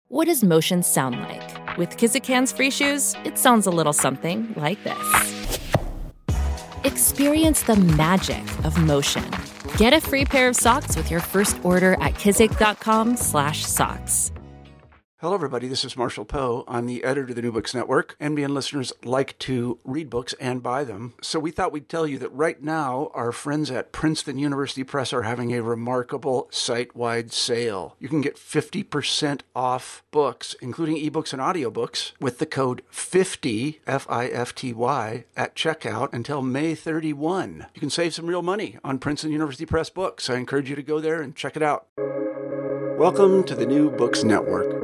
What does motion sound like? With Kizikans free shoes, it sounds a little something like this. Experience the magic of motion. Get a free pair of socks with your first order at kizik.com/socks. Hello, everybody. This is Marshall Poe. I'm the editor of the New Books Network. NBN listeners like to read books and buy them. So we thought we'd tell you that right now, our friends at Princeton University Press are having a remarkable site-wide sale. You can get 50% off books, including ebooks and audiobooks, with the code 50, F-I-F-T-Y, at checkout until May 31. You can save some real money on Princeton University Press books. I encourage you to go there and check it out. Welcome to the New Books Network.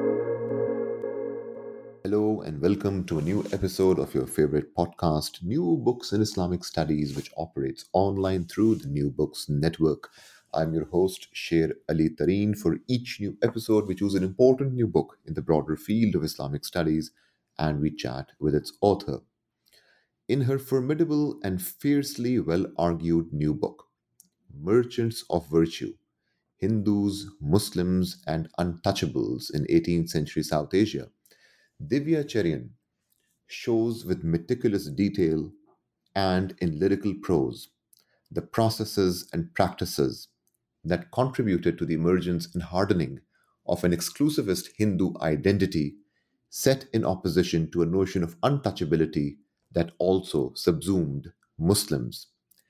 Hello and welcome to a new episode of your favorite podcast, New Books in Islamic Studies, which operates online through the New Books Network. I'm your host, Sher Ali Tareen. For each new episode, we choose an important new book in the broader field of Islamic studies and we chat with its author. In her formidable and fiercely well-argued new book, Merchants of Virtue, Hindus, Muslims, and Untouchables in 18th Century South Asia, Divya Cherian shows with meticulous detail and in lyrical prose the processes and practices that contributed to the emergence and hardening of an exclusivist Hindu identity set in opposition to a notion of untouchability that also subsumed Muslims.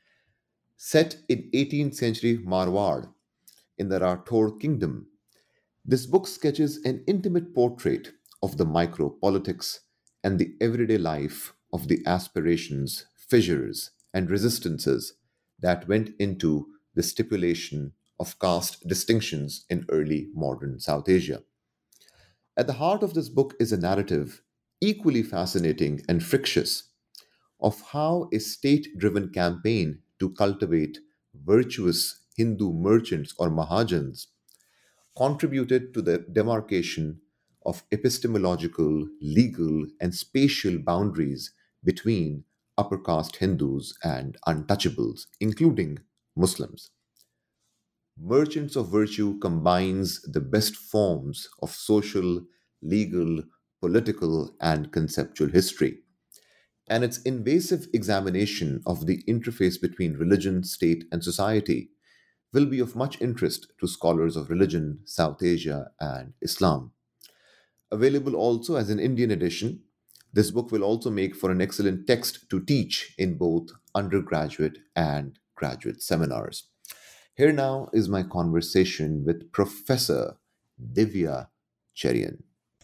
Set in 18th century Marwar in the Rathore kingdom, this book sketches an intimate portrait of the micro-politics and the everyday life of the aspirations, fissures, and resistances that went into the stipulation of caste distinctions in early modern South Asia. At the heart of this book is a narrative equally fascinating and frictious of how a state-driven campaign to cultivate virtuous Hindu merchants or Mahajans contributed to the demarcation of epistemological, legal, and spatial boundaries between upper caste Hindus and untouchables, including Muslims. Merchants of Virtue combines the best forms of social, legal, political, and conceptual history. And its invasive examination of the interface between religion, state, and society will be of much interest to scholars of religion, South Asia, and Islam. Available also as an Indian edition, this book will also make for an excellent text to teach in both undergraduate and graduate seminars. Here now is my conversation with Professor Divya Cherian.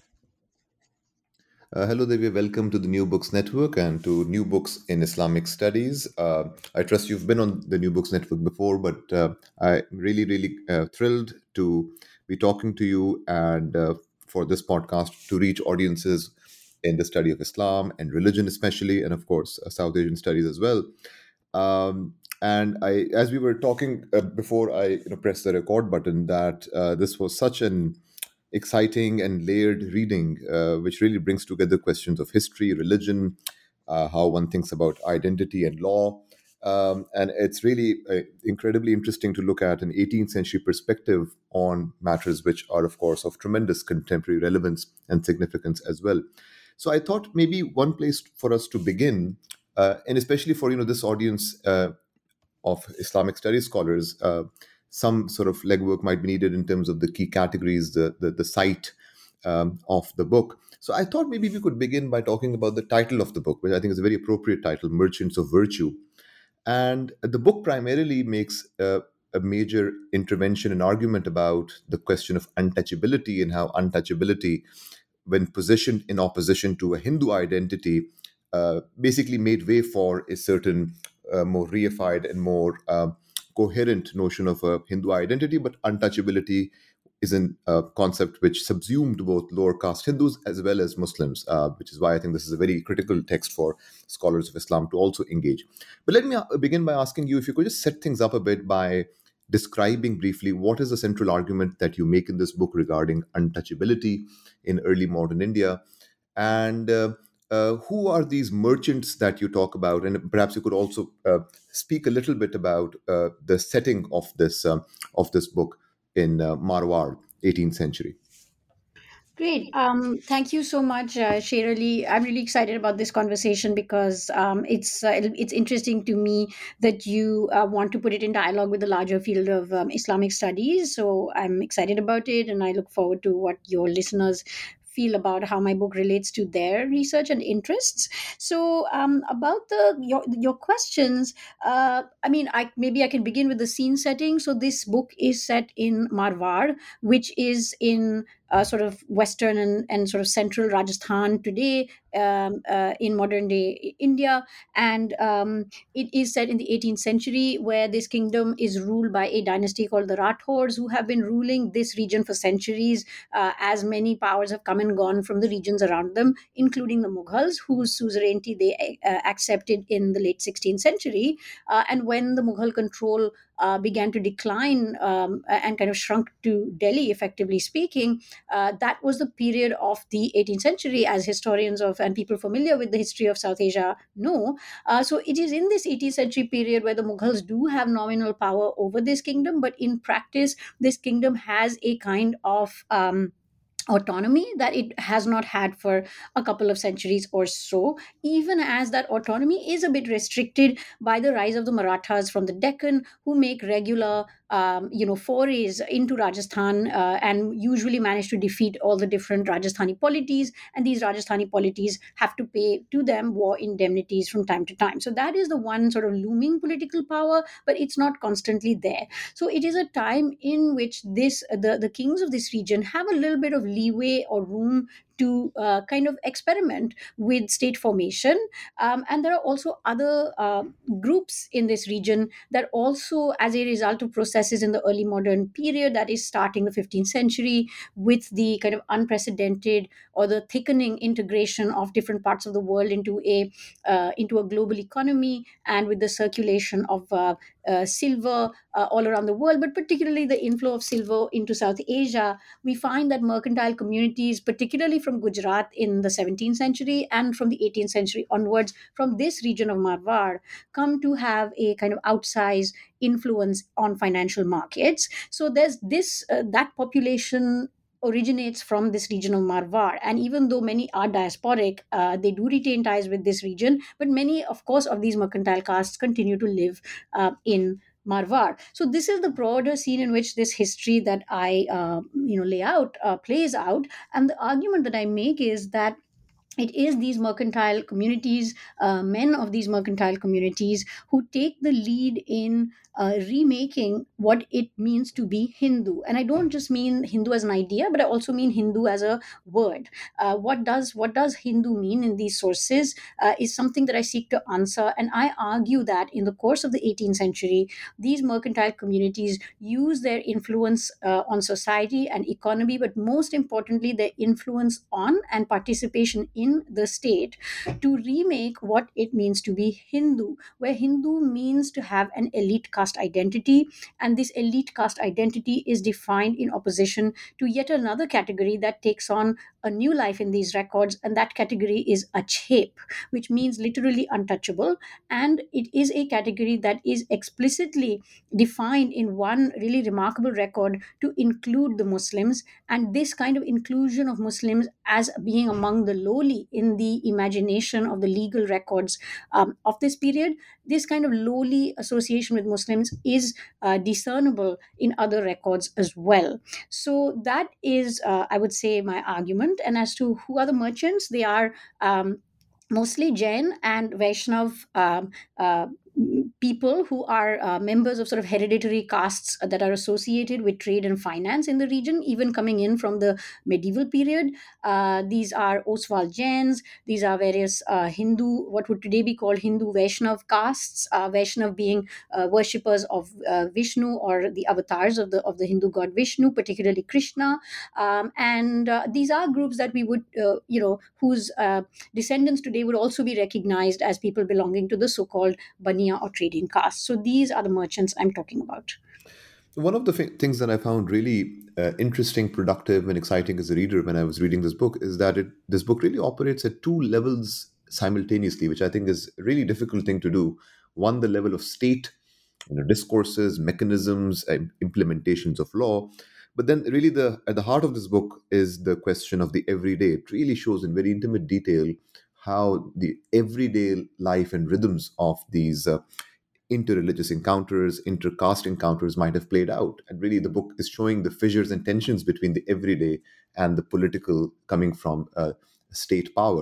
Hello, Divya. Welcome to the New Books Network and to New Books in Islamic Studies. I trust you've been on the New Books Network before, but I'm really thrilled to be talking to you and for this podcast to reach audiences in the study of Islam and religion, especially, and of course, South Asian studies as well. And as we were talking before I pressed the record button, that this was such an exciting and layered reading, which really brings together questions of history, religion, how one thinks about identity and law. And it's really incredibly interesting to look at an 18th century perspective on matters which are, of course, of tremendous contemporary relevance and significance as well. So I thought maybe one place for us to begin, and especially for this audience of Islamic studies scholars, some sort of legwork might be needed in terms of the key categories, the site of the book. So I thought maybe we could begin by talking about the title of the book, which I think is a very appropriate title, Merchants of Virtue. And the book primarily makes a major intervention and argument about the question of untouchability and how untouchability, when positioned in opposition to a Hindu identity, basically made way for a certain more reified and more coherent notion of a Hindu identity, but untouchability is a concept which subsumed both lower caste Hindus as well as Muslims, which is why I think this is a very critical text for scholars of Islam to also engage. But let me begin by asking you if you could just set things up a bit by describing briefly what is the central argument that you make in this book regarding untouchability in early modern India, and who are these merchants that you talk about? And perhaps you could also speak a little bit about the setting of this book in Marwar, 18th century. Great. Thank you so much, Sherali. I'm really excited about this conversation because it's interesting to me that you want to put it in dialogue with the larger field of Islamic studies. So I'm excited about it, and I look forward to what your listeners feel about how my book relates to their research and interests. So about your questions, I mean, I maybe I can begin with the scene setting. So this book is set in Marwar, which is in sort of western and sort of central Rajasthan today, in modern day India. And it is set in the 18th century, where this kingdom is ruled by a dynasty called the Rathors, who have been ruling this region for centuries, as many powers have come and gone from the regions around them, including the Mughals, whose suzerainty they accepted in the late 16th century. And when the Mughal control began to decline, and kind of shrunk to Delhi, effectively speaking, that was the period of the 18th century, as historians of and people familiar with the history of South Asia know. So it is in this 18th century period where the Mughals do have nominal power over this kingdom, but in practice, this kingdom has a kind of autonomy that it has not had for a couple of centuries or so, even as that autonomy is a bit restricted by the rise of the Marathas from the Deccan, who make regular forays into Rajasthan, and usually manage to defeat all the different Rajasthani polities, and these Rajasthani polities have to pay to them war indemnities from time to time. So that is the one sort of looming political power, but it's not constantly there. So it is a time in which the kings of this region have a little bit of leeway or room to kind of experiment with state formation. And there are also other groups in this region that also, as a result of processes in the early modern period, that is starting the 15th century, with the kind of unprecedented or the thickening integration of different parts of the world into a global economy, and with the circulation of silver all around the world, but particularly the inflow of silver into South Asia, we find that mercantile communities, particularly from Gujarat in the 17th century and from the 18th century onwards, from this region of Marwar, come to have a kind of outsized influence on financial markets. So there's this that population originates from this region of Marwar. And even though many are diasporic, they do retain ties with this region. But many, of course, of these mercantile castes continue to live in Marwar. So this is the broader scene in which this history that I lay out plays out. And the argument that I make is that it is these mercantile communities, men of these mercantile communities, who take the lead in remaking what it means to be Hindu. And I don't just mean Hindu as an idea, but I also mean Hindu as a word. What does Hindu mean in these sources is something that I seek to answer. And I argue that in the course of the 18th century, these mercantile communities use their influence on society and economy, but most importantly, their influence on and participation in the state, to remake what it means to be Hindu, where Hindu means to have an elite caste identity. And this elite caste identity is defined in opposition to yet another category that takes on a new life in these records, and that category is Achhep, which means literally untouchable. And it is a category that is explicitly defined in one really remarkable record to include the Muslims. And this kind of inclusion of Muslims as being among the lowly in the imagination of the legal records of this period, this kind of lowly association with Muslims is discernible in other records as well. So that is, I would say, my argument. And as to who are the merchants, they are mostly Jain and Vaishnav people who are members of sort of hereditary castes that are associated with trade and finance in the region, even coming in from the medieval period. These are Oswal Jains. These are various Hindu, what would today be called Hindu Vaishnav castes. Vaishnav being worshippers of Vishnu, or the avatars of the Hindu god Vishnu, particularly Krishna. And these are groups that we would, whose descendants today would also be recognized as people belonging to the so-called Baniya or trading caste. So these are the merchants I'm talking about. One of the things that I found really interesting, productive, and exciting as a reader when I was reading this book is that this book really operates at two levels simultaneously, which I think is a really difficult thing to do. One, the level of state, discourses, mechanisms, and implementations of law, But then, really, the at the heart of this book is the question of the everyday. It really shows in very intimate detail how the everyday life and rhythms of these interreligious encounters, intercaste encounters might have played out. And really, the book is showing the fissures and tensions between the everyday and the political coming from state power.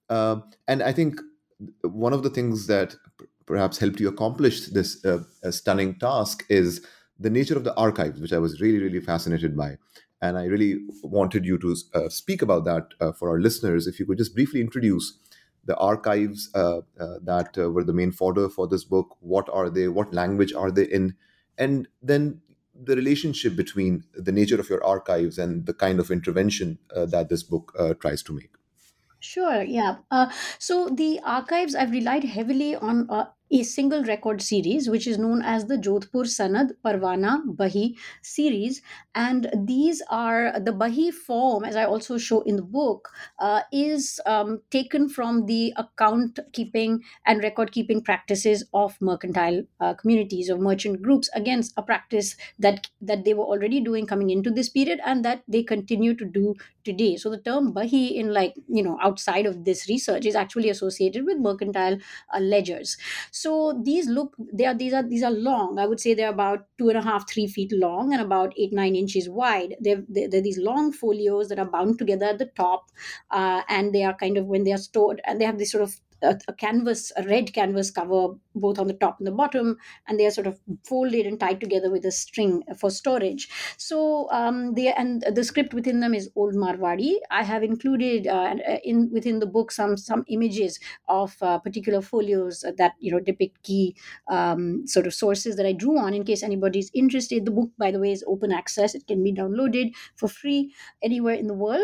And I think one of the things that perhaps helped you accomplish this stunning task is the nature of the archives, which I was really, really fascinated by. And I really wanted you to speak about that for our listeners. If you could just briefly introduce the archives that were the main fodder for this book. What are they? What language are they in? And then the relationship between the nature of your archives and the kind of intervention that this book tries to make. Sure, yeah. So the archives, I've relied heavily on a single record series, which is known as the Jodhpur Sanad Parwana Bahi series. And these are the Bahi form, as I also show in the book, is taken from the account keeping and record keeping practices of mercantile communities, of merchant groups. Again, a practice that they were already doing coming into this period and that they continue to do today. So the term Bahi in, like, outside of this research, is actually associated with mercantile ledgers. So these are long. I would say they're about 2.5-3 feet long and about 8-9 inches wide. They're these long folios that are bound together at the top, and they are kind of, when they are stored, and they have this sort of a red canvas cover both on the top and the bottom, and they are sort of folded and tied together with a string for storage. So the script within them is Old Marwadi. I have included in within the book some images of particular folios that depict key sort of sources that I drew on, in case anybody's interested. The book, by the way, is open access. It can be downloaded for free anywhere in the world.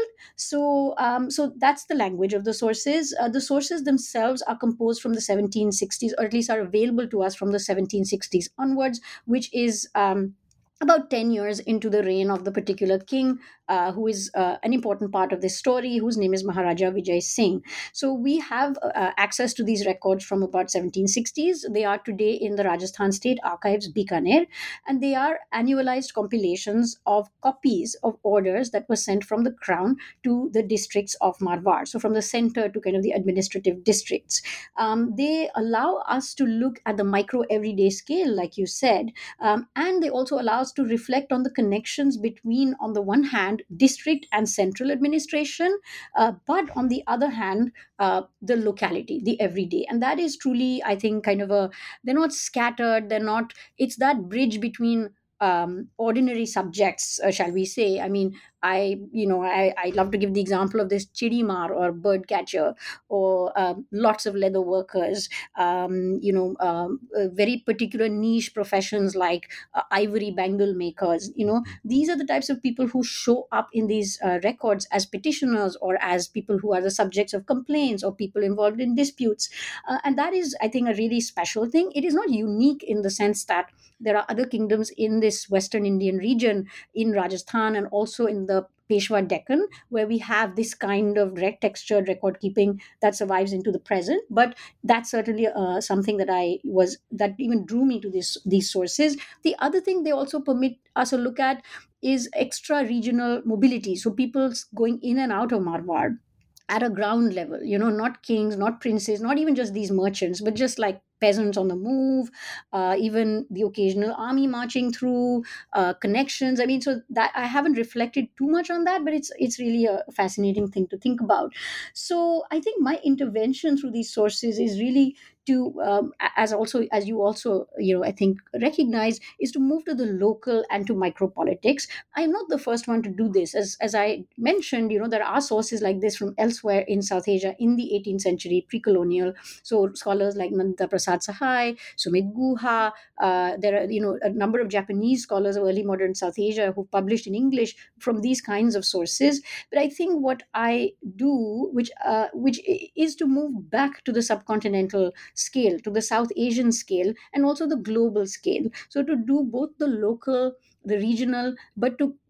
So that's the language of the sources. The sources themselves are composed from the 1760s, or at least are available to us from the 1760s onwards, which is about 10 years into the reign of the particular king, who is an important part of this story, whose name is Maharaja Vijay Singh. So we have access to these records from about 1760s. They are today in the Rajasthan State Archives, Bikaner, and they are annualized compilations of copies of orders that were sent from the crown to the districts of Marwar. So from the center to kind of the administrative districts. They allow us to look at the micro everyday scale, like you said, and they also allow us to reflect on the connections between, on the one hand, district and central administration, but on the other hand, the locality, the everyday. And that is truly, I think, kind of they're not scattered, it's that bridge between ordinary subjects, shall we say. I mean, I love to give the example of this chidimar, or bird catcher, or lots of leather workers, very particular niche professions like ivory bangle makers. These are the types of people who show up in these records as petitioners, or as people who are the subjects of complaints, or people involved in disputes. And that is, I think, a really special thing. It is not unique in the sense that there are other kingdoms in this Western Indian region, in Rajasthan, and also in the Peshwa Deccan, where we have this kind of red textured record keeping that survives into the present. But that's certainly something that even drew me to these sources. The other thing they also permit us a look at is extra regional mobility. So people going in and out of Marwar at a ground level, not kings, not princes, not even just these merchants, but just like peasants on the move, even the occasional army marching through, connections. I mean, so that I haven't reflected too much on that, but it's really a fascinating thing to think about. So I think my intervention through these sources is really to, as you also, I think, recognize, is to move to the local and to micro politics. I'm not the first one to do this. As I mentioned, there are sources like this from elsewhere in South Asia in the 18th century, pre-colonial. So scholars like Nanda Prasad Sahai, Sumit Guha, there are, a number of Japanese scholars of early modern South Asia who published in English from these kinds of sources. But I think what I do, which is to move back to the subcontinental scale, to the South Asian scale, and also the global scale. So to do both the local, the regional, but to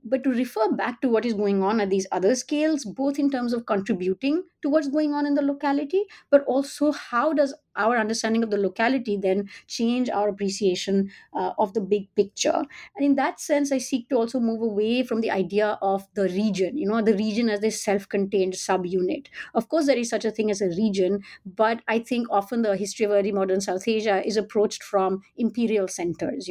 but to refer back to what is going on at these other scales, both in terms of contributing to what's going on in the locality, but also how does our understanding of the locality then change our appreciation of the big picture. And in that sense, I seek to also move away from the idea of the region, the region as this self-contained subunit. Of course, there is such a thing as a region, but I think often the history of early modern South Asia is approached from imperial centers,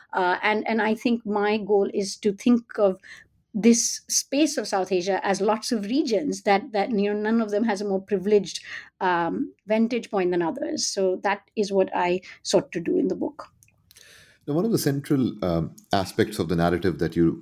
and I think my goal is to think of this space of South Asia as lots of regions that none of them has a more privileged vantage point than others. So that is what I sought to do in the book. Now, one of the central aspects of the narrative that you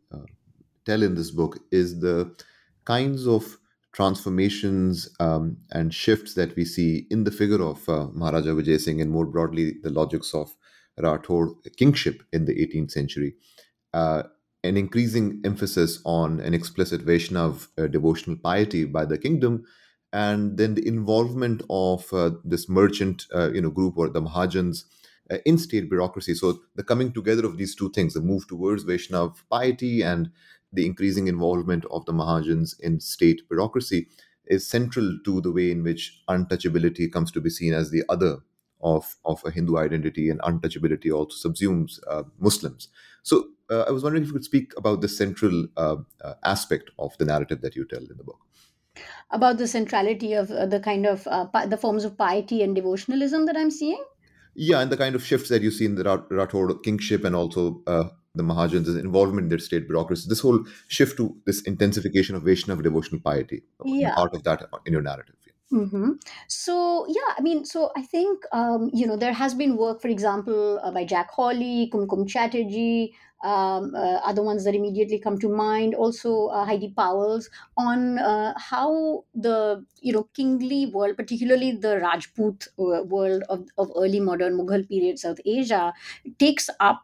tell in this book is the kinds of transformations and shifts that we see in the figure of Maharaja Vijay Singh, and more broadly the logics of Rathod kingship in the 18th century. Uh, an increasing emphasis on an explicit Vaishnav devotional piety by the kingdom, and then the involvement of this merchant group, or the Mahajans, in state bureaucracy. So the coming together of these two things, the move towards Vaishnav piety and the increasing involvement of the Mahajans in state bureaucracy, is central to the way in which untouchability comes to be seen as the other of a Hindu identity, and untouchability also subsumes Muslims. So I was wondering if you could speak about the central aspect of the narrative that you tell in the book. About the centrality of the kind of the forms of piety and devotionalism that I'm seeing. Yeah, and the kind of shifts that you see in the Rathod kingship, and also the Mahajans' involvement in their state bureaucracy. This whole shift to this intensification of Vaishnav devotional piety, Yeah. part of that in your narrative. hmm So yeah, I mean, so I think there has been work, for example, by Jack Hawley, Kumkum Chatterjee, other ones that immediately come to mind. Also, Heidi Powell's on how the kingly world, particularly the Rajput world of early modern Mughal period South Asia, takes up.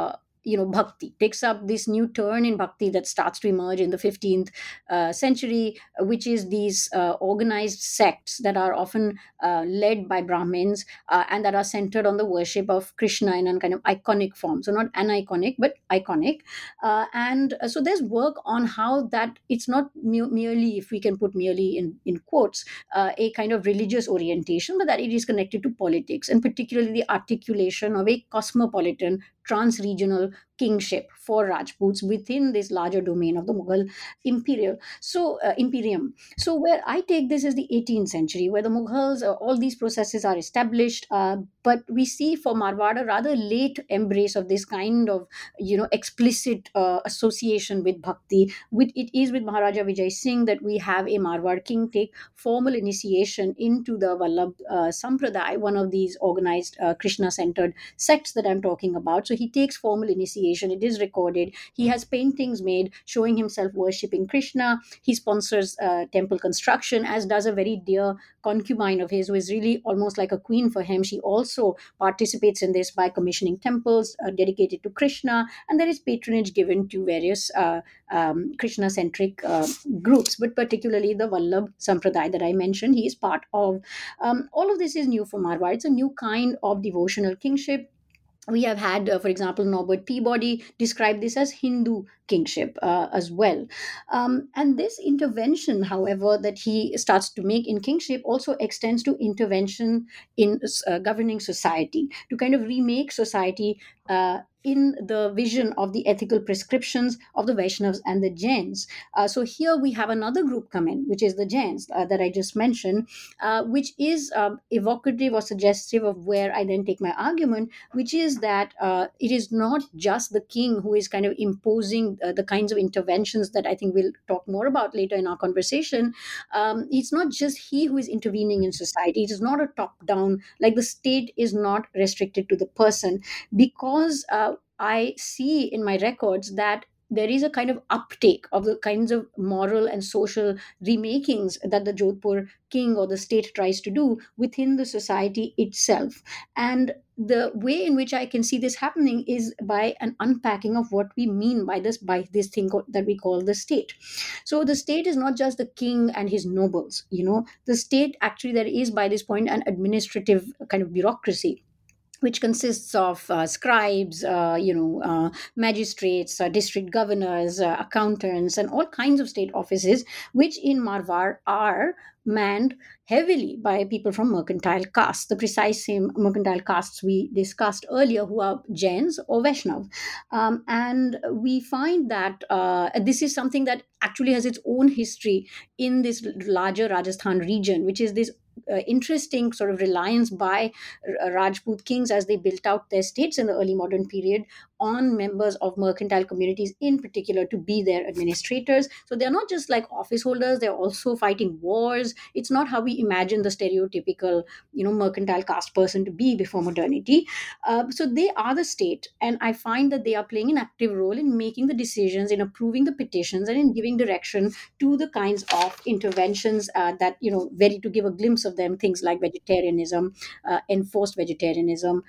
Bhakti takes up this new turn in bhakti that starts to emerge in the 15th century, which is these organized sects that are often led by Brahmins and that are centered on the worship of Krishna in a kind of iconic form. So, not aniconic, but iconic. And so, there's work on how that it's not merely, if we can put merely in quotes, a kind of religious orientation, but that it is connected to politics, and particularly the articulation of a cosmopolitan trans-regional kingship for Rajputs within this larger domain of the Mughal imperium. So where I take this is the 18th century, where the Mughals, all these processes are established, but we see for Marwar a rather late embrace of this kind of explicit association with bhakti. It is with Maharaja Vijay Singh that we have a Marwar king take formal initiation into the Vallabh Sampradaya, one of these organized Krishna-centered sects that I'm talking about. So he takes formal initiation. It is recorded. He has paintings made showing himself worshipping Krishna. He sponsors temple construction, as does a very dear concubine of his, who is really almost like a queen for him. She also participates in this by commissioning temples dedicated to Krishna, and there is patronage given to various Krishna-centric groups, but particularly the Vallabh Sampradaya that I mentioned, he is part of. All of this is new for Marwar. It's a new kind of devotional kingship. We have had, for example, Norbert Peabody describe this as Hindu kingship as well. And this intervention, however, that he starts to make in kingship also extends to intervention in governing society, to kind of remake society in the vision of the ethical prescriptions of the Vaishnavas and the Jains. So here we have another group come in, which is the Jains that I just mentioned, which is evocative or suggestive of where I then take my argument, which is that it is not just the king who is kind of imposing the kinds of interventions that I think we'll talk more about later in our conversation. It's not just he who is intervening in society. It is not a top down, like the state is not restricted to the person, because I see in my records that there is a kind of uptake of the kinds of moral and social remakings that the Jodhpur king or the state tries to do within the society itself. And the way in which I can see this happening is by an unpacking of what we mean by this thing that we call the state. So the state is not just the king and his nobles. The state actually, there is by this point an administrative kind of bureaucracy which consists of scribes, magistrates, district governors, accountants, and all kinds of state offices, which in Marwar are manned heavily by people from mercantile castes, the precise same mercantile castes we discussed earlier, who are Jains or Vaishnav. And we find that this is something that actually has its own history in this larger Rajasthan region, which is this interesting sort of reliance by Rajput kings as they built out their states in the early modern period on members of mercantile communities in particular to be their administrators. So they're not just like office holders, they're also fighting wars. It's not how we imagine the stereotypical, mercantile caste person to be before modernity. So they are the state, and I find that they are playing an active role in making the decisions, in approving the petitions, and in giving direction to the kinds of interventions that, very to give a glimpse of them, things like vegetarianism, enforced vegetarianism,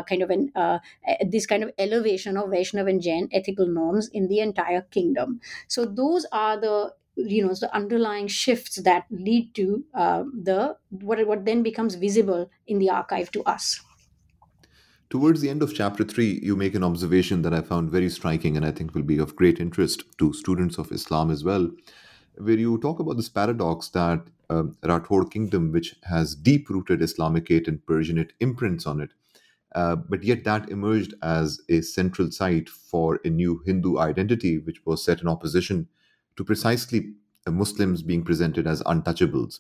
this kind of elevation of Vaishnav and Jain ethical norms in the entire kingdom. So those are the underlying shifts that lead to the what then becomes visible in the archive to us. Towards the end of chapter 3, you make an observation that I found very striking and I think will be of great interest to students of Islam as well, where you talk about this paradox that Rathod kingdom, which has deep rooted Islamicate and Persianate imprints on it, but yet that emerged as a central site for a new Hindu identity, which was set in opposition to precisely Muslims being presented as untouchables.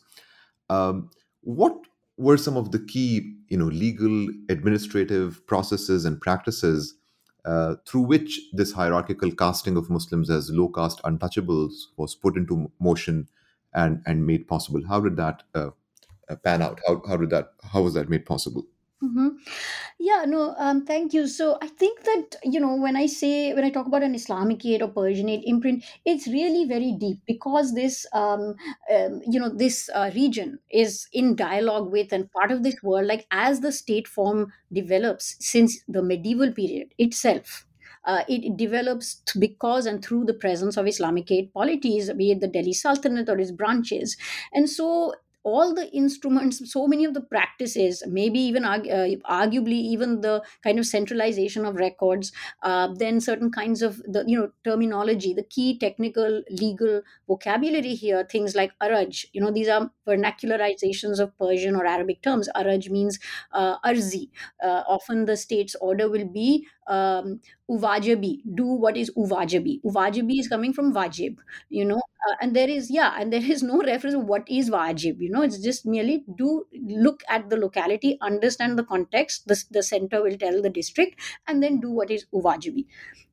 What were some of the key, legal, administrative processes and practices through which this hierarchical casting of Muslims as low caste untouchables was put into motion and made possible? How did that pan out? How was that made possible? hmm Yeah, no, thank you. So I think that, when I talk about an Islamicate or Persianate imprint, it's really very deep because this region is in dialogue with and part of this world, like as the state form develops since the medieval period itself. It develops because and through the presence of Islamicate polities, be it the Delhi Sultanate or its branches. And so all the instruments, so many of the practices, maybe even arguably even the kind of centralization of records, then certain kinds of the terminology, the key technical legal vocabulary here, things like araj, these are vernacularizations of Persian or Arabic terms. Araj means arzi. Often the state's order will be uvajabi, do what is uvajabi. Uvajabi is coming from wajib, and there is no reference to what is wajib. It's just merely do look at the locality, understand the context, the center will tell the district, and then do what is uvajabi.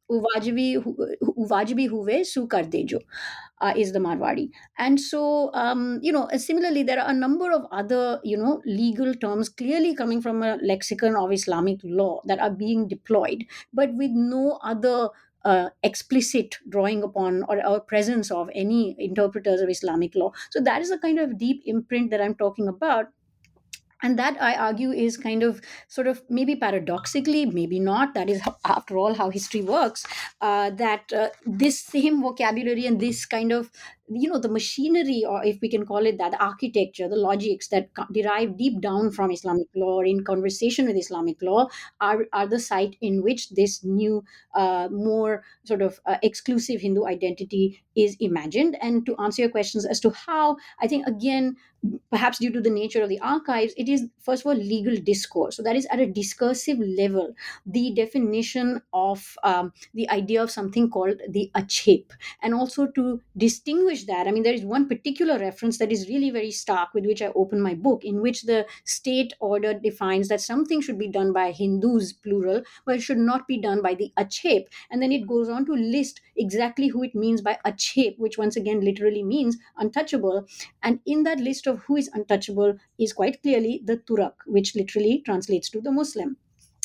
Uvajabi huve su kar dejo, is the Marwadi. And so, similarly, there are a number of other, legal terms clearly coming from a lexicon of Islamic law that are being deployed, but with no other explicit drawing upon or presence of any interpreters of Islamic law. So that is a kind of deep imprint that I'm talking about, and that I argue is kind of sort of maybe paradoxically, maybe not, that is after all how history works, that this same vocabulary and this kind of the machinery, or if we can call it that, the architecture, the logics that derive deep down from Islamic law or in conversation with Islamic law are the site in which this new more sort of exclusive Hindu identity is imagined. And to answer your questions as to how, I think again, perhaps due to the nature of the archives, it is first of all legal discourse. So that is at a discursive level, the definition of the idea of something called the achep. And also to distinguish that, I mean, there is one particular reference that is really very stark with which I open my book, in which the state order defines that something should be done by Hindus, plural, but it should not be done by the achep. And then it goes on to list exactly who it means by achep, which once again literally means untouchable. And in that list of who is untouchable is quite clearly the Turak, which literally translates to the Muslim.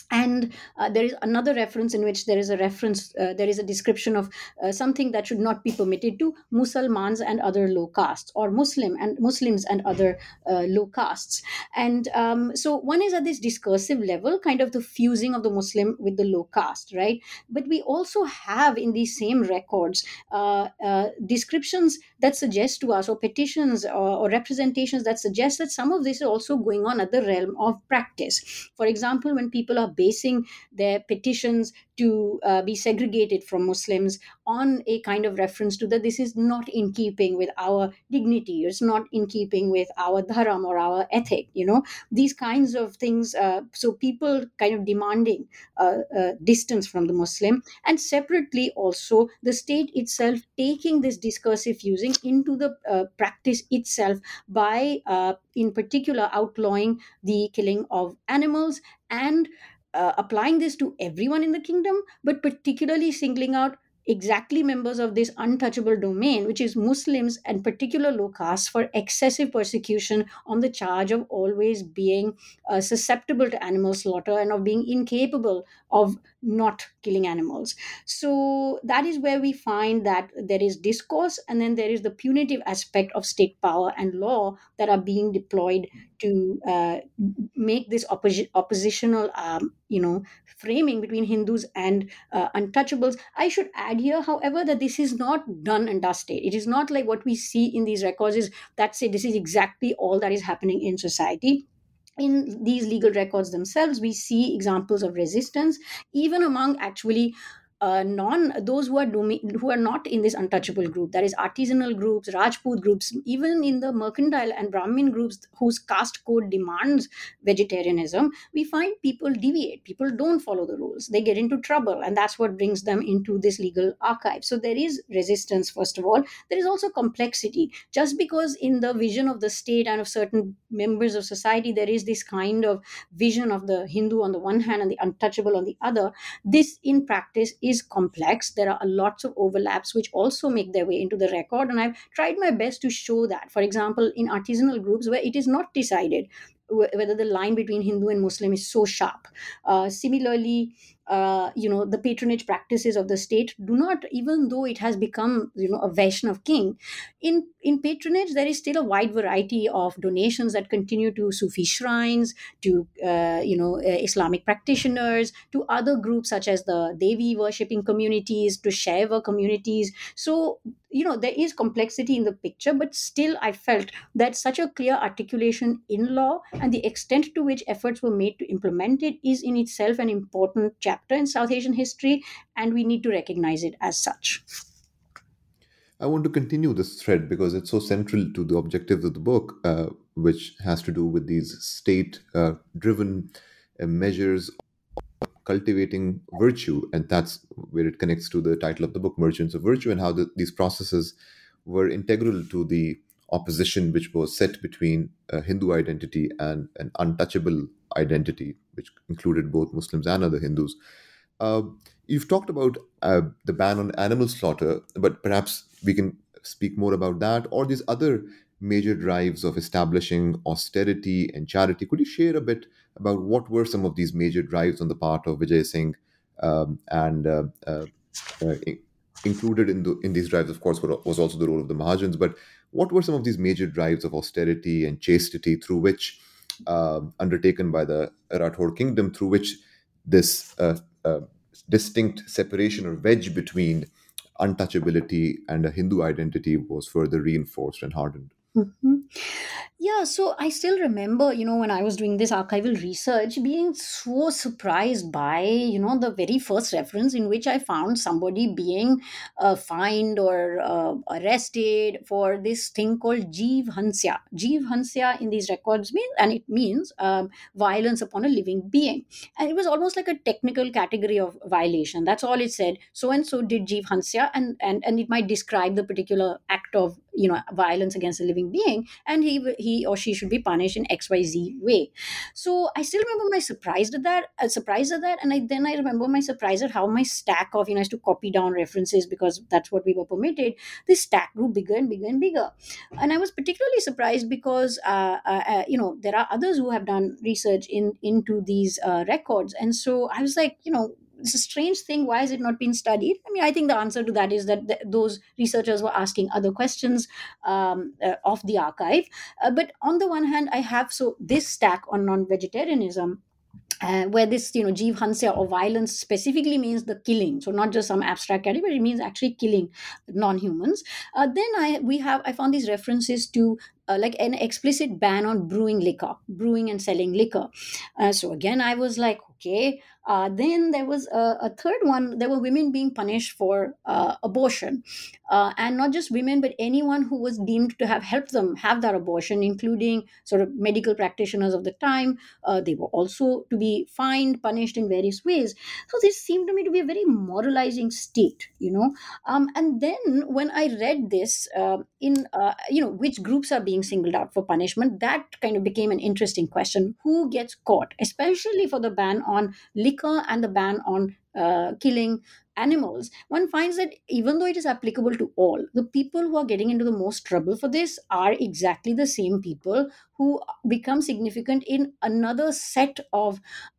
And there is another reference in which there is a description of something that should not be permitted to Musalmans and other low castes, or Muslims and other low castes. And so one is at this discursive level, kind of the fusing of the Muslim with the low caste, right? But we also have in these same records descriptions that suggest to us, or petitions, or representations that suggest that some of this is also going on at the realm of practice. For example, when people are basing their petitions to be segregated from Muslims on a kind of reference to that this is not in keeping with our dignity, it's not in keeping with our dharam or our ethic, these kinds of things. So people kind of demanding distance from the Muslim, and separately also the state itself taking this discursive fusing into the practice itself by, in particular, outlawing the killing of animals, and applying this to everyone in the kingdom, but particularly singling out exactly members of this untouchable domain, which is Muslims and particular low castes, for excessive persecution on the charge of always being susceptible to animal slaughter and of being incapable of not killing animals. So that is where we find that there is discourse, and then there is the punitive aspect of state power and law that are being deployed to make this oppositional framing between Hindus and untouchables. I should add here, however, that this is not done and dusted. It is not like what we see in these records is that say this is exactly all that is happening in society. In these legal records themselves, we see examples of resistance, even among actually non those who are not in this untouchable group, that is artisanal groups, Rajput groups, even in the mercantile and Brahmin groups whose caste code demands vegetarianism. We find people deviate, people don't follow the rules, they get into trouble, and that's what brings them into this legal archive. So there is resistance. First of all, there is also complexity. Just because in the vision of the state and of certain members of society there is this kind of vision of the Hindu on the one hand and the untouchable on the other, this in practice is complex. There are lots of overlaps which also make their way into the record, and I've tried my best to show that. For example, in artisanal groups where it is not decided whether the line between Hindu and Muslim is so sharp. Similarly, the patronage practices of the state do not, even though it has become, a Vaishnav king, in patronage there is still a wide variety of donations that continue to Sufi shrines, to Islamic practitioners, to other groups such as the Devi worshipping communities, to Shaiva communities. So there is complexity in the picture, but still I felt that such a clear articulation in law and the extent to which efforts were made to implement it is in itself an important chapter in South Asian history, and we need to recognize it as such. I want to continue this thread because it's so central to the objectives of the book, which has to do with these state driven measures cultivating virtue. And that's where it connects to the title of the book, Merchants of Virtue, and how these processes were integral to the opposition which was set between a Hindu identity and an untouchable identity, which included both Muslims and other Hindus. Uh, you've talked about the ban on animal slaughter, but perhaps we can speak more about that or these other major drives of establishing austerity and charity. Could you share a bit about what were some of these major drives on the part of Vijay Singh, and uh, in- included in these drives, of course, was also the role of the Mahajans. But what were some of these major drives of austerity and chastity through which, undertaken by the Rathod kingdom, through which this distinct separation or wedge between untouchability and a Hindu identity was further reinforced and hardened? Mhm. Yeah, so I still remember, when I was doing this archival research, being so surprised by, the very first reference in which I found somebody being fined or arrested for this thing called Jeev Hansya. Jeev Hansya in these records it means violence upon a living being. And it was almost like a technical category of violation. That's all it said. So and so did Jeev Hansya, and it might describe the particular act of violence against a living being, and he or she should be punished in XYZ way. So I still remember my surprise at that, and I remember my surprise at how my stack of, I used to copy down references because that's what we were permitted. This stack grew bigger and bigger and bigger, and I was particularly surprised because there are others who have done research into these records, and so I was like, it's a strange thing. Why has it not been studied? I mean, I think the answer to that is that those researchers were asking other questions of the archive. But on the one hand, I have this stack on non-vegetarianism, where this Jeev Hansya or violence specifically means the killing, so not just some abstract category, but it means actually killing non-humans. Then I found these references to like an explicit ban on brewing and selling liquor. So again, I was like, okay. Then there was a third one. There were women being punished for abortion, and not just women, but anyone who was deemed to have helped them have that abortion, including sort of medical practitioners of the time. They were also to be fined, punished in various ways. So this seemed to me to be a very moralizing state. And then when I read this in which groups are being singled out for punishment, that kind of became an interesting question. Who gets caught, especially for the ban on liquor and the ban on killing animals? One finds that even though it is applicable to all, the people who are getting into the most trouble for this are exactly the same people who become significant in another set of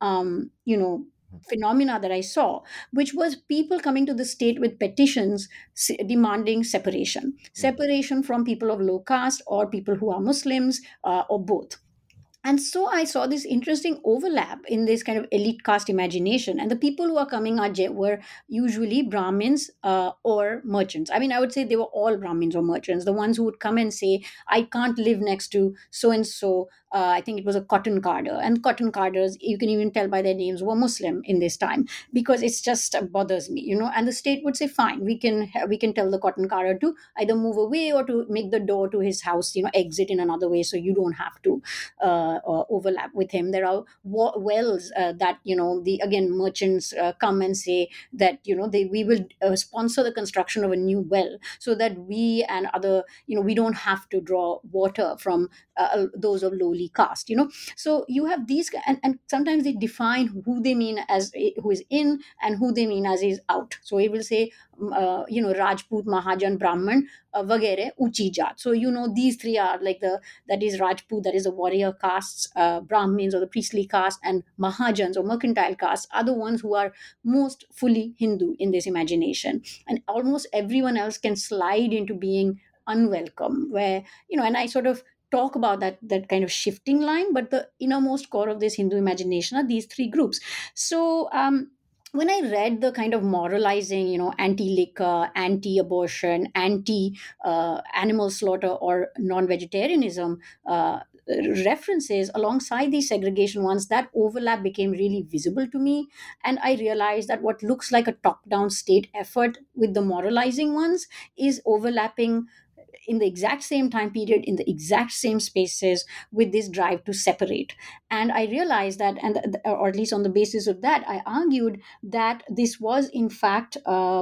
phenomena that I saw, which was people coming to the state with petitions demanding separation from people of low caste or people who are Muslims, or both. And so I saw this interesting overlap in this kind of elite caste imagination. And the people who are coming were usually Brahmins or merchants. I mean, I would say they were all Brahmins or merchants, the ones who would come and say, I can't live next to so and so. I think it was a cotton carder. And cotton carders, you can even tell by their names, were Muslim in this time, because it's just bothers me. And the state would say, fine, we can tell the cotton carder to either move away or to make the door to his house, exit in another way, so you don't have to overlap with him. There are wells that the again merchants come and say that we will sponsor the construction of a new well, so that we and other we don't have to draw water from those of lowly caste. So you have these, and sometimes they define who they mean as who is in and who they mean as is out. So he will say Rajput, Mahajan, Brahman, vagere uchi jat. So these three are like that is Rajput, that is the warrior castes, Brahmins or the priestly caste, and Mahajans or mercantile castes are the ones who are most fully Hindu in this imagination, and almost everyone else can slide into being unwelcome, where and I sort of talk about that kind of shifting line, but the innermost core of this Hindu imagination are these three groups. So when I read the kind of moralizing, anti-liquor, anti-abortion, anti-animal slaughter or non-vegetarianism references alongside these segregation ones, that overlap became really visible to me. And I realized that what looks like a top-down state effort with the moralizing ones is overlapping in the exact same time period, in the exact same spaces, with this drive to separate. And I realized that, or at least on the basis of that, I argued that this was in fact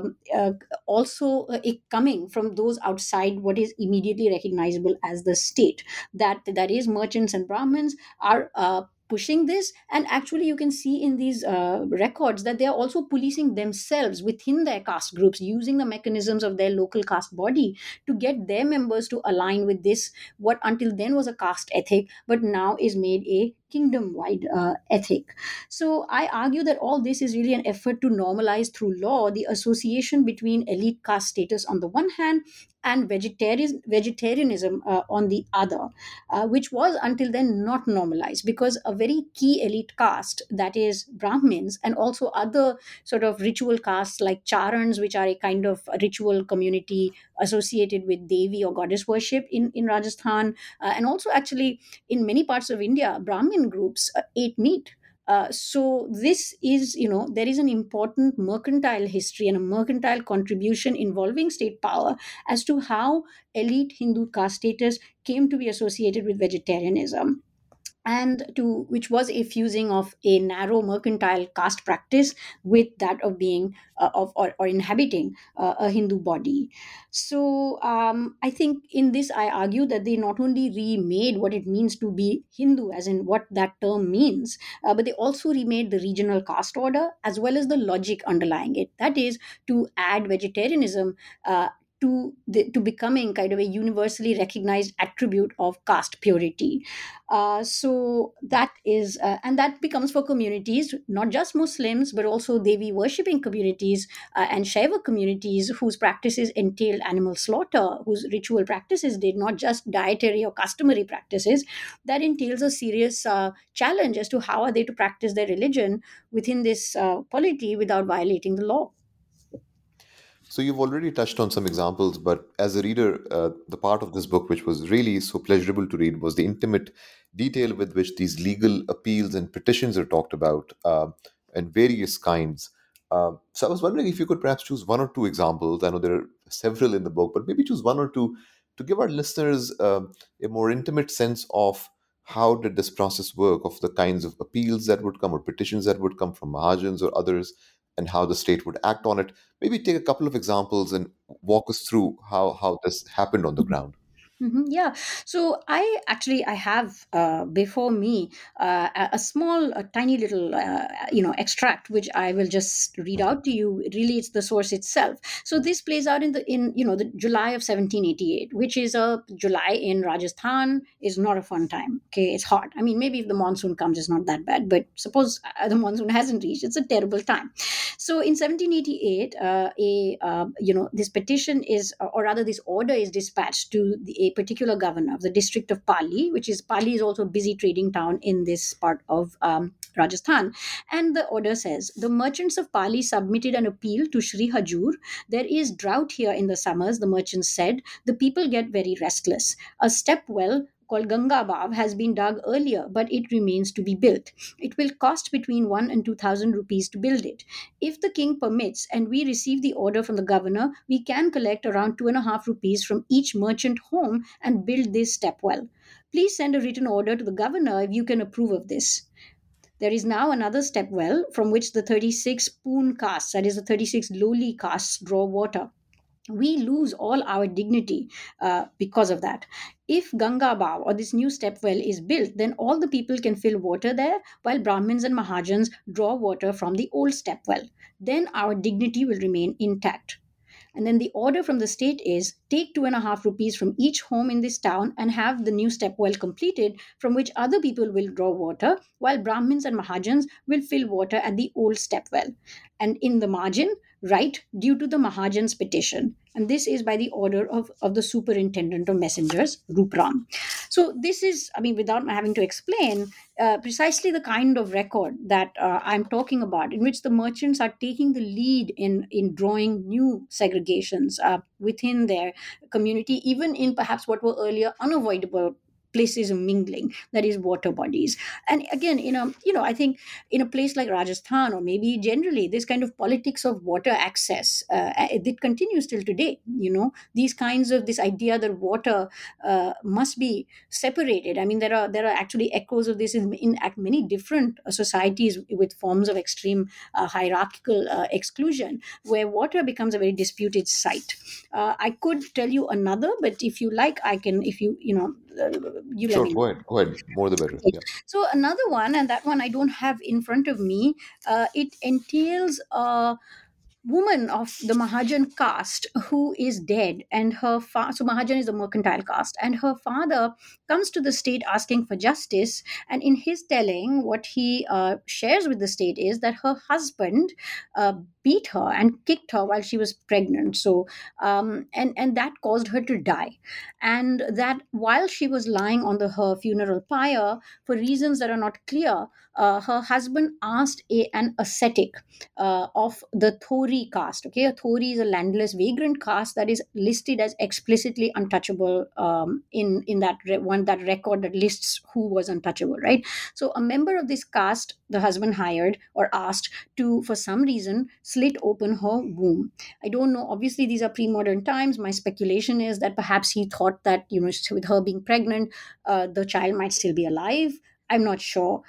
also coming from those outside what is immediately recognizable as the state, that is merchants and Brahmins are pushing this. And actually you can see in these records that they are also policing themselves within their caste groups, using the mechanisms of their local caste body to get their members to align with this, what until then was a caste ethic but now is made a kingdom wide ethic. So I argue that all this is really an effort to normalize through law the association between elite caste status on the one hand and vegetarianism on the other, which was until then not normalized, because a very key elite caste, that is Brahmins, and also other sort of ritual castes like Charans, which are a kind of ritual community associated with Devi or goddess worship in Rajasthan, and also actually in many parts of India, Brahmin groups ate meat. So this is, there is an important mercantile history and a mercantile contribution involving state power as to how elite Hindu caste status came to be associated with vegetarianism. and to which was a fusing of a narrow mercantile caste practice with that of being or inhabiting a Hindu body. So I think in this I argue that they not only remade what it means to be Hindu, as in what that term means, but they also remade the regional caste order as well as the logic underlying it. That is, to add vegetarianism to becoming kind of a universally recognized attribute of caste purity. So that is, and that becomes for communities, not just Muslims, but also Devi worshipping communities and Shaiva communities whose practices entailed animal slaughter, whose ritual practices did not just dietary or customary practices. That entails a serious challenge as to how are they to practice their religion within this polity without violating the law. So you've already touched on some examples, but as a reader, the part of this book which was really so pleasurable to read was the intimate detail with which these legal appeals and petitions are talked about, and various kinds. So I was wondering if you could perhaps choose one or two examples. I know there are several in the book, but maybe choose one or two to give our listeners a more intimate sense of how did this process work, of the kinds of appeals that would come or petitions that would come from Mahajans or others, and how the state would act on it. Maybe take a couple of examples and walk us through how this happened on the ground. Yeah. So I have before me a small, a tiny little, extract which I will just read out to you. Really, it's the source itself. So this plays out in the July of 1788, which is a July in Rajasthan is not a fun time. Okay, it's hot. I mean, maybe if the monsoon comes, it's not that bad. But suppose the monsoon hasn't reached, it's a terrible time. So in 1788, this petition is, or rather, this order is dispatched to a particular governor of the district of Pali, which is Pali is also a busy trading town in this part of Rajasthan. And the order says the merchants of Pali submitted an appeal to Shri Hajur. There is drought here in the summers, the merchants said. The people get very restless. A step well called Ganga Bav has been dug earlier, but it remains to be built. It will cost between 1 and 2,000 rupees to build it. If the king permits and we receive the order from the governor, we can collect around 2.5 rupees from each merchant home and build this step well. Please send a written order to the governor if you can approve of this. There is now another step well from which the 36 poon castes, that is, the 36 lowly castes, draw water. We lose all our dignity because of that. If Ganga Bav or this new step well is built, then all the people can fill water there while Brahmins and Mahajans draw water from the old step well. Then our dignity will remain intact. And then the order from the state is take 2.5 rupees from each home in this town and have the new step well completed, from which other people will draw water, while Brahmins and Mahajans will fill water at the old step well. And in the margin, write due to the Mahajan's petition. And this is by the order of the superintendent of messengers, Rupram. So this is, I mean, without having to explain, precisely the kind of record that I'm talking about, in which the merchants are taking the lead in drawing new segregations within their community, even in perhaps what were earlier unavoidable places of mingling, that is water bodies. And again, I think in a place like Rajasthan, or maybe generally, this kind of politics of water access, it continues till today. These kinds of, this idea that water must be separated. I mean, there are actually echoes of this in many different societies with forms of extreme hierarchical exclusion, where water becomes a very disputed site. I could tell you another, but if you like, I can. If you let Sure, me go know. ahead. Go ahead. More the better. Okay. Yeah. So another one, and that one I don't have in front of me. It entails a woman of the Mahajan caste who is dead, and so Mahajan is a mercantile caste, and her father comes to the state asking for justice. And in his telling, what he shares with the state is that her husband uh, beat her and kicked her while she was pregnant. So and that caused her to die, and that while she was lying on her funeral pyre, for reasons that are not clear, her husband asked an ascetic of the Thori caste. Okay, a Thori is a landless vagrant caste that is listed as explicitly untouchable in that record that lists who was untouchable. Right. So a member of this caste, the husband hired or asked to, for some reason, slit open her womb. I don't know. Obviously, these are pre-modern times. My speculation is that perhaps he thought that with her being pregnant, the child might still be alive. I'm not sure.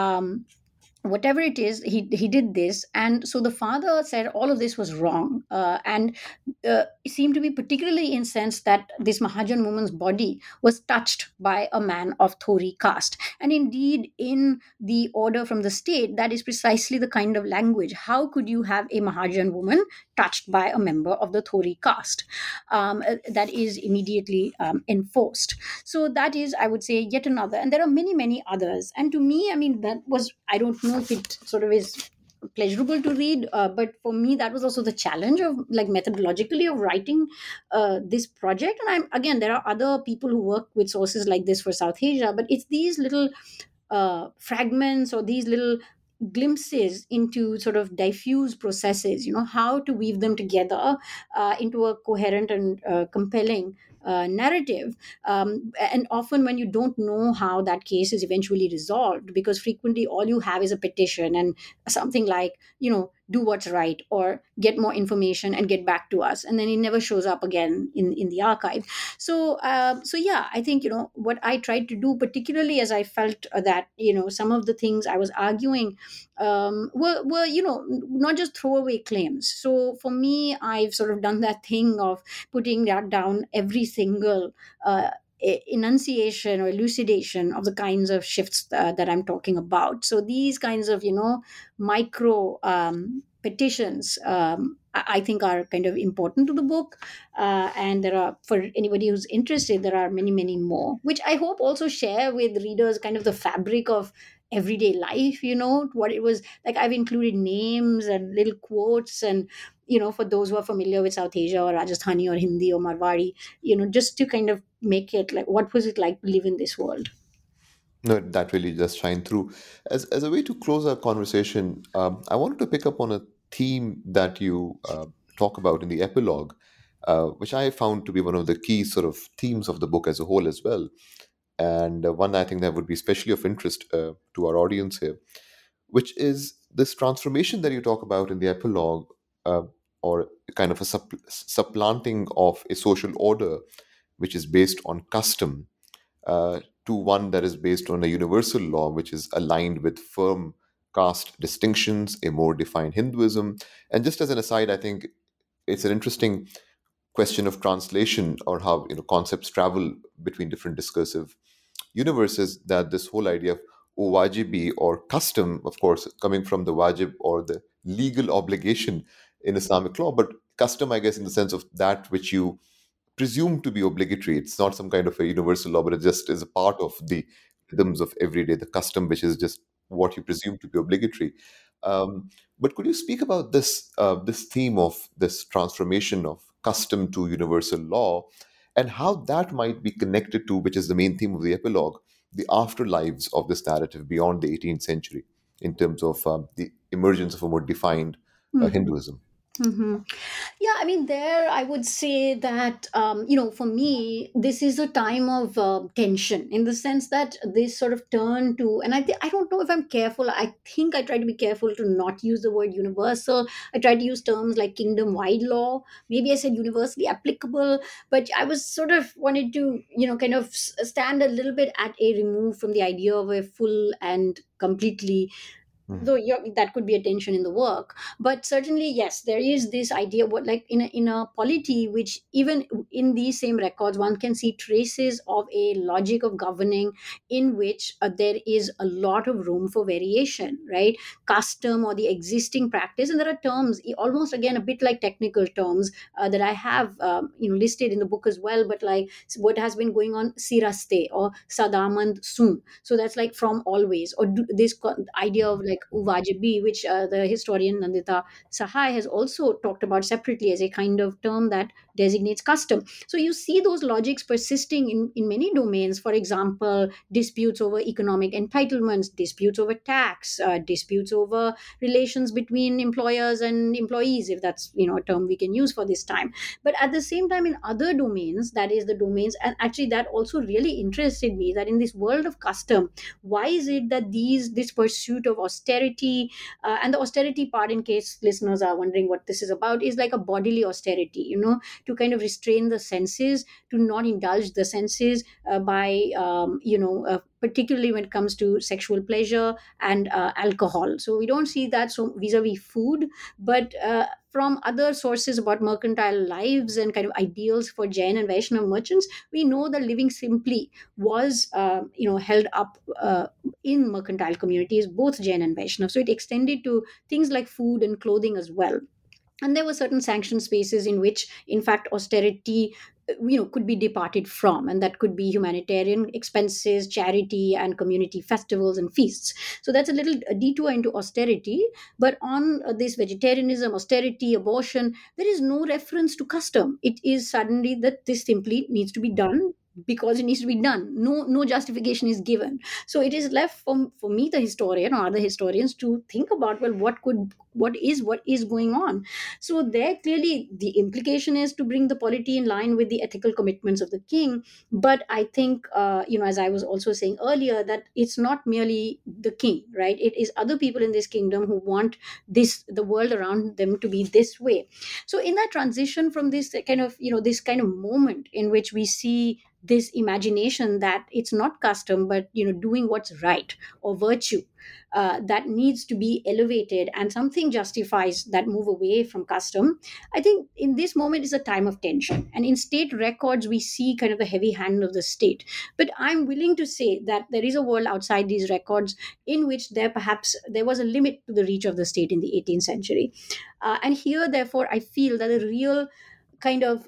Whatever it is, he did this, and so the father said all of this was wrong, and it seemed to be particularly incensed that this Mahajan woman's body was touched by a man of Thori caste. And indeed, in the order from the state, that is precisely the kind of language. How could you have a Mahajan woman touched by a member of the Thori caste? That is immediately enforced. So that is, I would say, yet another. And there are many, many others. And to me, I mean, that was, I don't know if it sort of is pleasurable to read, but for me that was also the challenge of, like, methodologically of writing this project. And I'm, again, there are other people who work with sources like this for South Asia, but it's these little fragments or these little glimpses into sort of diffuse processes, how to weave them together into a coherent and compelling narrative. And often when you don't know how that case is eventually resolved, because frequently all you have is a petition and something like, do what's right or get more information and get back to us, and then it never shows up again in the archive. So yeah, I think, what I tried to do, particularly as I felt that, some of the things I was arguing were, not just throwaway claims. So for me, I've sort of done that thing of putting that down every single enunciation or elucidation of the kinds of shifts that I'm talking about. So these kinds of, micro petitions, I think are kind of important to the book. And there are, for anybody who's interested, there are many, many more, which I hope also share with readers kind of the fabric of everyday life, what it was like. I've included names and little quotes, and for those who are familiar with South Asia or Rajasthani or Hindi or Marwari, just to kind of make it like, what was it like to live in this world? No, that really does shine through. As a way to close our conversation, I wanted to pick up on a theme that you talk about in the epilogue, which I found to be one of the key sort of themes of the book as a whole as well. And one I think that would be especially of interest to our audience here, which is this transformation that you talk about in the epilogue, uh, or kind of a supplanting of a social order which is based on custom, to one that is based on a universal law which is aligned with firm caste distinctions, a more defined Hinduism. And just as an aside, I think it's an interesting question of translation, or how concepts travel between different discursive universes, that this whole idea of wajibi or custom, of course, coming from the wajib or the legal obligation in Islamic law, but custom, I guess, in the sense of that which you presumed to be obligatory. It's not some kind of a universal law, but it just is a part of the rhythms of everyday, the custom, which is just what you presume to be obligatory. But could you speak about this theme of this transformation of custom to universal law, and how that might be connected to, which is the main theme of the epilogue, the afterlives of this narrative beyond the 18th century, in terms of the emergence of a more defined Hinduism? Hmm. Yeah, I mean, there I would say that, for me, this is a time of tension, in the sense that this sort of turn to, and I don't know if I'm careful. I think I try to be careful to not use the word universal. I try to use terms like kingdom wide law. Maybe I said universally applicable, but I was sort of wanted to, kind of stand a little bit at a remove from the idea of a full and completely, Mhm. though that could be a tension in the work. But certainly, yes, there is this idea, what, like, in a polity, which even in these same records one can see traces of a logic of governing, in which there is a lot of room for variation, right? Custom or the existing practice, and there are terms, almost again a bit like technical terms, that I have listed in the book as well, but like what has been going on, siraste or sadamand sum, so that's like from always, or this idea of like uvajibi, which the historian Nandita Sahai has also talked about separately as a kind of term that designates custom. So you see those logics persisting in many domains. For example, disputes over economic entitlements, disputes over tax, disputes over relations between employers and employees, if that's a term we can use for this time. But at the same time, in other domains, that is the domains, and actually that also really interested me, that in this world of custom, why is it that this pursuit of austerity, and the austerity part, in case listeners are wondering what this is about, is like a bodily austerity, to kind of restrain the senses, to not indulge the senses by particularly when it comes to sexual pleasure and alcohol. So we don't see that so vis-a-vis food, but from other sources about mercantile lives and kind of ideals for Jain and Vaishnav merchants, we know that living simply was held up in mercantile communities, both Jain and Vaishnav. So it extended to things like food and clothing as well. And there were certain sanctioned spaces in which, in fact, austerity could be departed from, and that could be humanitarian expenses, charity, and community festivals and feasts. So that's a little detour into austerity. But on this vegetarianism, austerity, abortion, there is no reference to custom. It is suddenly that this simply needs to be done because it needs to be done. No justification is given. So it is left for me, the historian, or other historians, to think about, well, what is going on. So there clearly the implication is to bring the polity in line with the ethical commitments of the king. But I think, as I was also saying earlier, that it's not merely the king, right? It is other people in this kingdom who want the world around them to be this way. So in that transition from this kind of moment in which we see this imagination that it's not custom, but doing what's right, or virtue, that needs to be elevated, and something justifies that move away from custom. I think in this moment is a time of tension, and in state records we see kind of the heavy hand of the state. But I'm willing to say that there is a world outside these records in which there was a limit to the reach of the state in the 18th century. And here, therefore, I feel that a real kind of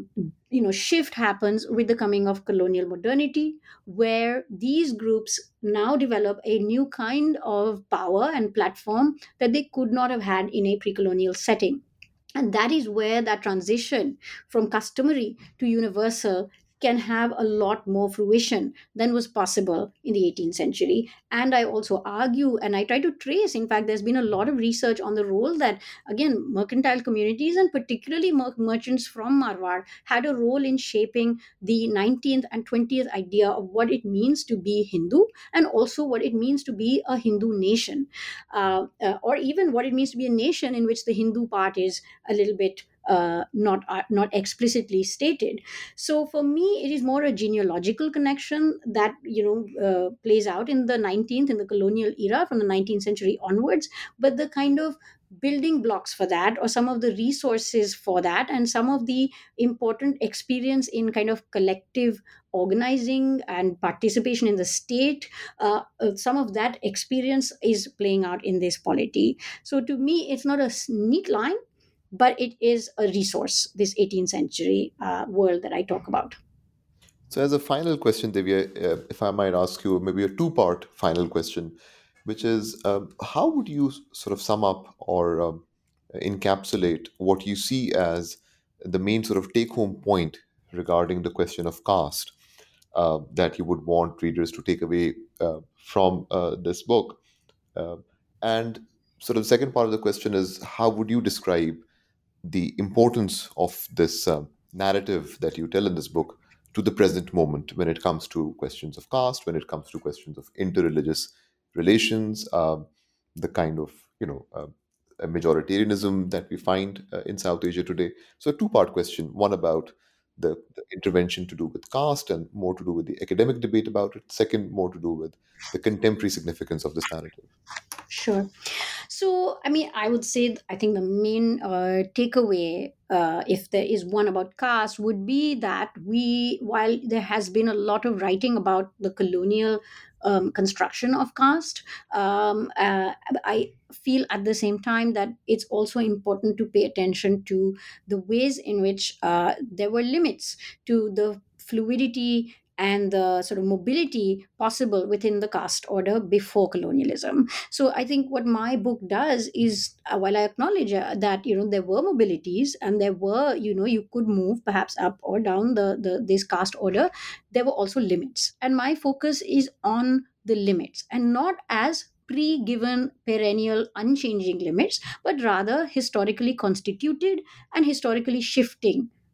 shift happens with the coming of colonial modernity, where these groups now develop a new kind of power and platform that they could not have had in a pre-colonial setting. And that is where that transition from customary to universal can have a lot more fruition than was possible in the 18th century. And I also argue, and I try to trace, in fact, there's been a lot of research on the role that, again, mercantile communities, and particularly merchants from Marwar, had a role in shaping the 19th and 20th idea of what it means to be Hindu, and also what it means to be a Hindu nation, or even what it means to be a nation in which the Hindu part is a little bit not explicitly stated. So for me, it is more a genealogical connection that plays out in the 19th, in the colonial era, from the 19th century onwards. But the kind of building blocks for that, or some of the resources for that, and some of the important experience in kind of collective organizing and participation in the state, some of that experience is playing out in this polity. So to me, it's not a neat line, but it is a resource, this 18th century world that I talk about. So, as a final question, Divya, if I might ask you maybe a two-part final question, which is how would you sort of sum up or encapsulate what you see as the main sort of take-home point regarding the question of caste that you would want readers to take away from this book? Uh, and sort of the second part of the question is how would you describe the importance of this narrative that you tell in this book to the present moment when it comes to questions of caste, when it comes to questions of interreligious relations, the kind of majoritarianism that we find in South Asia today. So, a two-part question: one about the intervention to do with caste and more to do with the academic debate about it. Second, more to do with the contemporary significance of this narrative. Sure. So, I mean, I would say, I think the main takeaway, if there is one about caste, would be that while there has been a lot of writing about the colonial construction of caste, I feel at the same time that it's also important to pay attention to the ways in which there were limits to the fluidity and the sort of mobility possible within the caste order before colonialism. So I think what my book does is, while I acknowledge that there were mobilities, and there were, you could move perhaps up or down the this caste order, there were also limits, and my focus is on the limits, and not as pre-given perennial unchanging limits, but rather historically constituted and historically shifting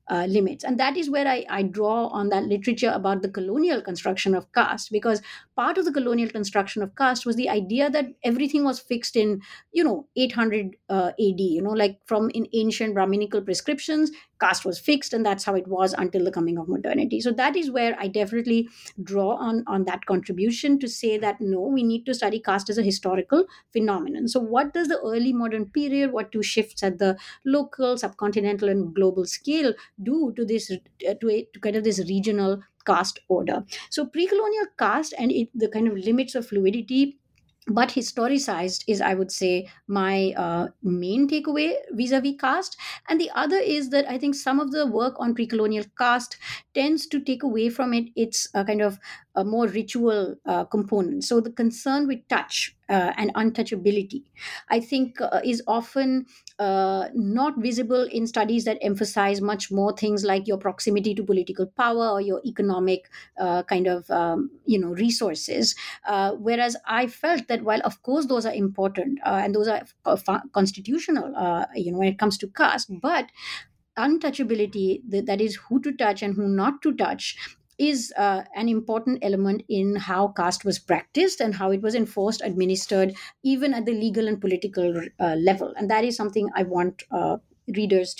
limits. And that is where I draw on that literature about the colonial construction of caste, because part of the colonial construction of caste was the idea that everything was fixed in 800 AD, like from in ancient Brahminical prescriptions, caste was fixed, and that's how it was until the coming of modernity. So that is where I definitely draw on that contribution to say that no, we need to study caste as a historical phenomenon. So what does the early modern period, what two shifts at the local, subcontinental, and global scale do to this to kind of this regional caste order? So pre-colonial caste and the kind of limits of fluidity but historicized is, I would say, my main takeaway vis-a-vis caste. And the other is that I think some of the work on pre-colonial caste tends to take away from it its kind of a more ritual component. So the concern with touch and untouchability, I think, is often not visible in studies that emphasize much more things like your proximity to political power or your economic kind of resources. Whereas I felt that while of course those are important and those are constitutional, when it comes to caste, but untouchability, that is who to touch and who not to touch, is an important element in how caste was practiced and how it was enforced, administered, even at the legal and political level. And that is something I want readers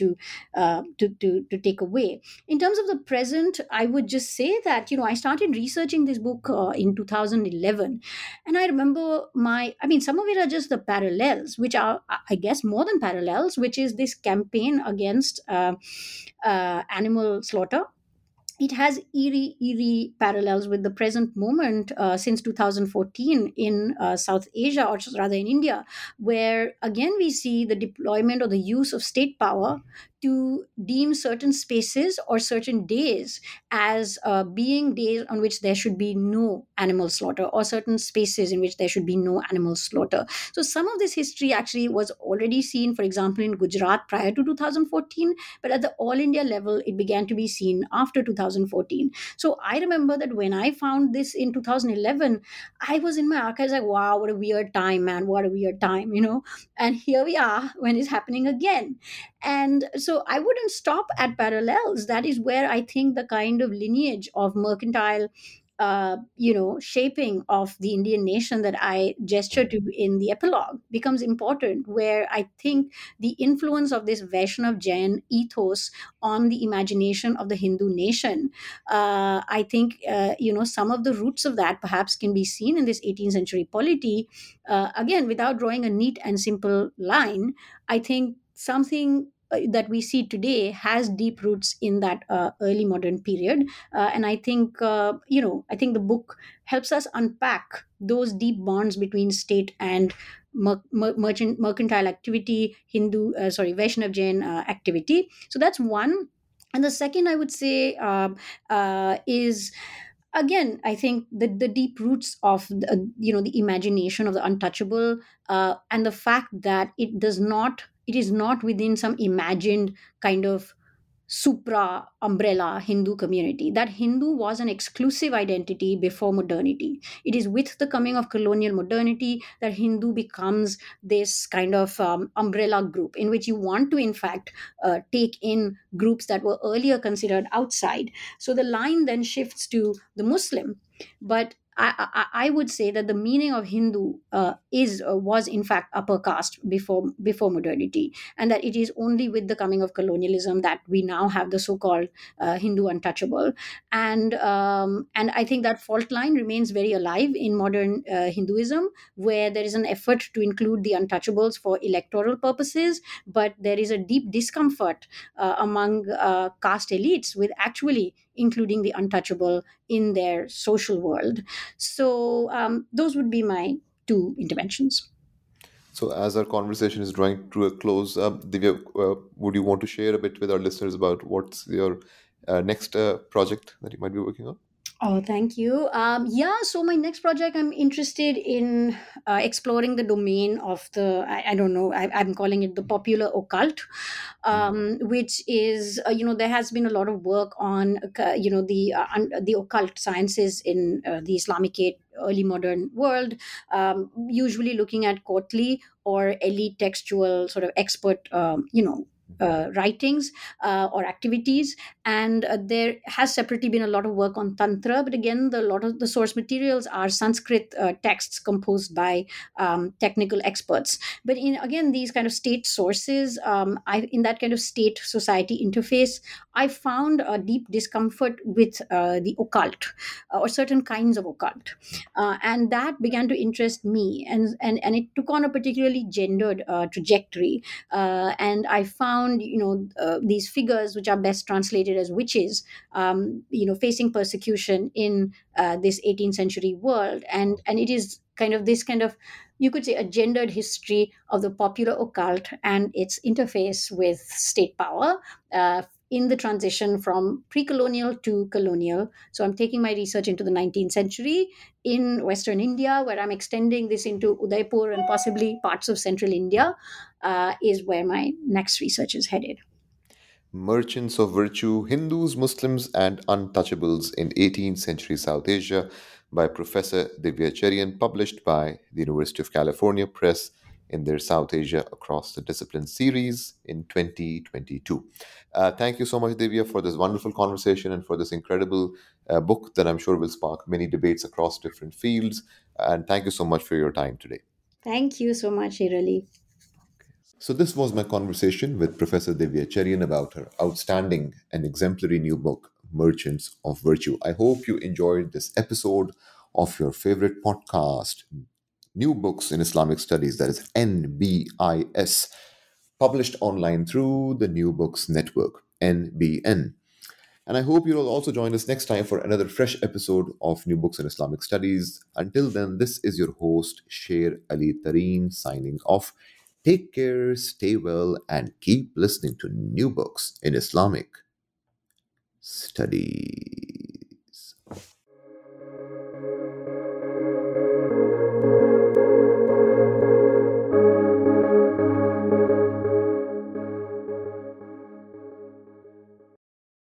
to take away. In terms of the present, I would just say that I started researching this book in 2011, and I remember some of it are just the parallels, which are, I guess, more than parallels, which is this campaign against animal slaughter. It has eerie parallels with the present moment since 2014 in South Asia, or rather in India, where again we see the deployment or the use of state power to deem certain spaces or certain days as being days on which there should be no animal slaughter, or certain spaces in which there should be no animal slaughter. So some of this history actually was already seen, for example, in Gujarat prior to 2014, but at the all India level, it began to be seen after 2014. So I remember that when I found this in 2011, I was in my archives like, wow, what a weird time, man, what a weird time, And here we are when it's happening again. And so I wouldn't stop at parallels. That is where I think the kind of lineage of mercantile shaping of the Indian nation that I gesture to in the epilogue becomes important, where I think the influence of this Vaishnav Jain ethos on the imagination of the Hindu nation, I think, some of the roots of that perhaps can be seen in this 18th century polity. Again, without drawing a neat and simple line, I think something that we see today has deep roots in that early modern period. And I think, I think the book helps us unpack those deep bonds between state and mercantile activity, Vaishnav Jain activity. So that's one. And the second, I would say, is again, I think the deep roots of the imagination of the untouchable, and the fact that it is not within some imagined kind of supra umbrella Hindu community. That Hindu was an exclusive identity before modernity. It is with the coming of colonial modernity that Hindu becomes this kind of umbrella group in which you want to, in fact, take in groups that were earlier considered outside. So the line then shifts to the Muslim. But I would say that the meaning of Hindu was in fact upper caste before modernity, and that it is only with the coming of colonialism that we now have the so-called Hindu untouchable. And I think that fault line remains very alive in modern Hinduism, where there is an effort to include the untouchables for electoral purposes, but there is a deep discomfort among caste elites with actually including the untouchable in their social world. So those would be my two interventions. So, as our conversation is drawing to a close, Divya, would you want to share a bit with our listeners about what's your next project that you might be working on? Oh, thank you. So my next project, I'm interested in exploring the domain of I don't know, I'm calling it the popular occult, which is, there has been a lot of work on, the occult sciences in the Islamicate early modern world, usually looking at courtly or elite textual sort of expert, writings or activities. And there has separately been a lot of work on Tantra, but again, a lot of the source materials are Sanskrit texts composed by technical experts. But in again these kind of state sources, in that kind of state society interface, I found a deep discomfort with the occult or certain kinds of occult, and that began to interest me, and it took on a particularly gendered trajectory. And I found, these figures, which are best translated as witches, facing persecution in this 18th century world, and it is kind of this kind of, you could say, a gendered history of the popular occult and its interface with state power. In the transition from pre-colonial to colonial. So I'm taking my research into the 19th century in Western India, where I'm extending this into Udaipur and possibly parts of central India, is where my next research is headed. Merchants of Virtue: Hindus, Muslims, and Untouchables in 18th Century South Asia by Professor Divyacharyan, published by the University of California Press in their South Asia Across the Discipline series in 2022. Thank you so much, Divya, for this wonderful conversation and for this incredible book that I'm sure will spark many debates across different fields. And thank you so much for your time today. Thank you so much, Shirali. So, this was my conversation with Professor Divya Cherian about her outstanding and exemplary new book, Merchants of Virtue. I hope you enjoyed this episode of your favorite podcast, New Books in Islamic Studies, that is NBIS, published online through the New Books Network, NBN. And I hope you'll also join us next time for another fresh episode of New Books in Islamic Studies. Until then, this is your host, Sher Ali Tareen, signing off. Take care, stay well, and keep listening to New Books in Islamic Studies.